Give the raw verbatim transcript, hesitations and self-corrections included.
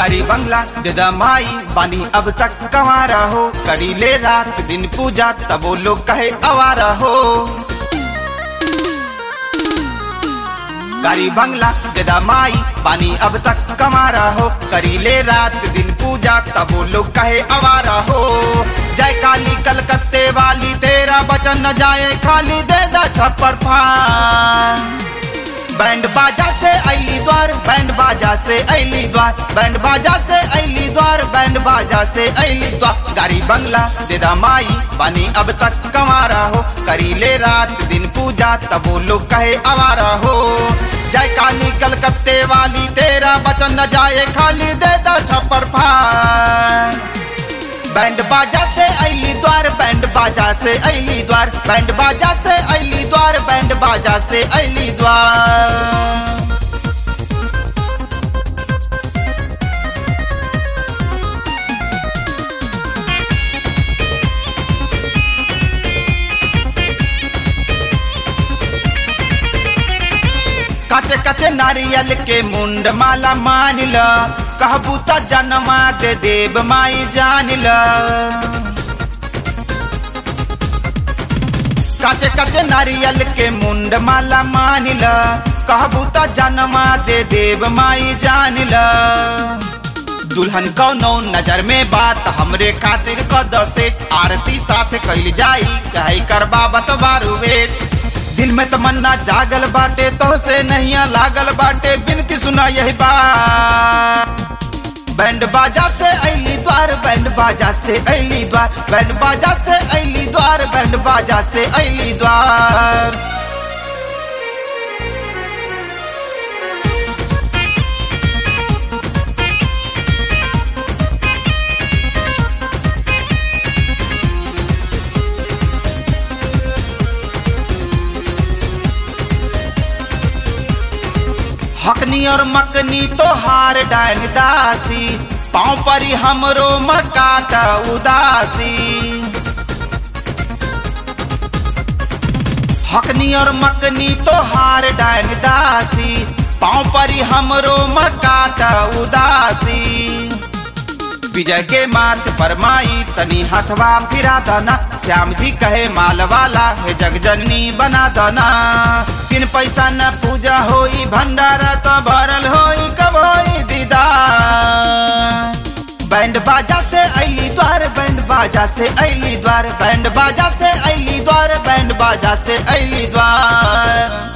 गाड़ी बंगला देदा माई बानी अब तक कमारा हो, करी ले रात दिन पूजा तब वो लोग कहे आवारा हो। गाड़ी बंगला देदा माई बानी अब तक कमारा हो, करी ले रात दिन पूजा तब वो लोग कहे आवारा हो। जय काली कलकत्ते वाली तेरा बचन न जाए खाली, दे दा छप्पर फान। बैंड बाजा से अली द्वार, बैंड बाजा से अली द्वार, बैंड बाजा से अली द्वार, बैंड बाजा से अली द्वार। गाड़ी बंगला देदा माई बानी अब तक कमारा हो, करी ले रात दिन पूजा तब वो लोग कहे आवारा हो। जय काली कलकत्ते वाली तेरा बचन न जाए खाली, दे दा छप्पर फान। बैंड बाजा से अली द्वार, बैंड बाजा से अली द्वार, बैंड बाजा से अली द्वार, बैंड बाजा से अली द्वार। कचे कचे नारियल के मुंड माला मान ल, कहबू त जनमा दे देव माई जान ल। कचे कचे नारियल के मुंड माला मान ल, कहबू त जनमा दे देव माई जान ल। दुल्हन कौनो नजर में बात हमरे खातिर कद से, आरती साथ कैल जाई कहे करबा बतबारू वेट। दिल में तमन्ना जागल बाटे तो से नहीं लागल बाटे, बिनती सुना यही बात। बैंड बाजा से अली द्वार, बैंड बाजा से अली द्वार, बैंड बाजा से अली द्वार, बैंड बाजा से अली द्वार। हकनी और मकनी तो हार डाल दासी, पाँव परी हमरो मकाटा उदासी। हकनी और मकनी तो हार डाल दासी, पाँव परी हमरो मकाटा उदासी। विजय के मार्ग पर माई तनी हथवा फिरा दना, श्याम जी कहे माल वाला है जगजननी बना दना। किन पैसा न पूजा होई भंडारा तो भरल होई कब होई दीदार। बैंड बाजा से अली द्वार, बैंड बाजा से अली द्वार, बैंड बाजा से अली द्वार, बैंड बाजा से अली द्वार।